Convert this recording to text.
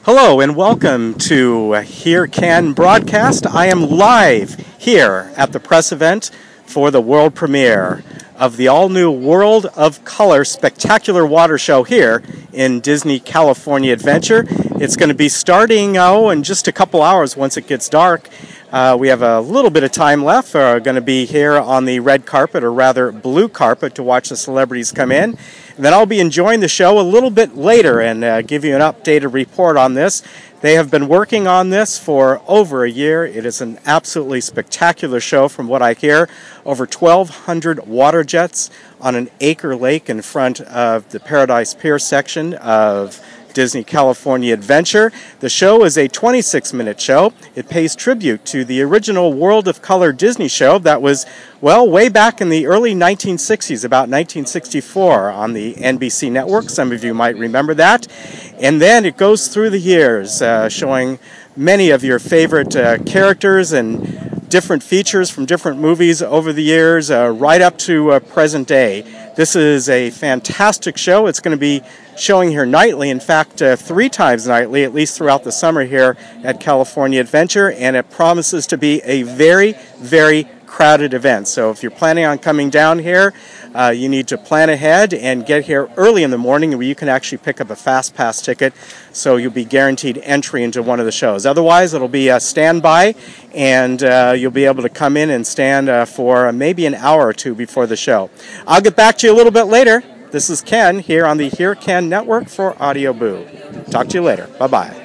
Hello and welcome to Here Can Broadcast. I am live here at the press event for the world premiere of the all-new World of Color Spectacular Water Show here in Disney California Adventure. It's going to be starting in just a couple hours once it gets dark. We have a little bit of time left. We're going to be here on the red carpet, or rather blue carpet, to watch the celebrities come in. And then I'll be enjoying the show a little bit later and give you an updated report on this. They have been working on this for over a year. It is an absolutely spectacular show from what I hear. Over 1,200 water jets on an acre lake in front of the Paradise Pier section of Disney California Adventure. The show is a 26-minute show. It pays tribute to the original World of Color Disney show that was, well, way back in the early 1960s, about 1964 on the NBC network. Some of you might remember that. And then it goes through the years, showing many of your favorite characters and different features from different movies over the years, right up to present day. This is a fantastic show. It's going to be showing here nightly, in fact, 3 times nightly, at least throughout the summer here at California Adventure, and it promises to be a very, very crowded event. So if you're planning on coming down here, you need to plan ahead and get here early in the morning where you can actually pick up a Fast Pass ticket, so you'll be guaranteed entry into one of the shows. Otherwise, it'll be a standby, and you'll be able to come in and stand for maybe an hour or two before the show. I'll get back to you a little bit later. This is Ken here on the Here Can Network for Audio Boo. Talk to you later. Bye-bye.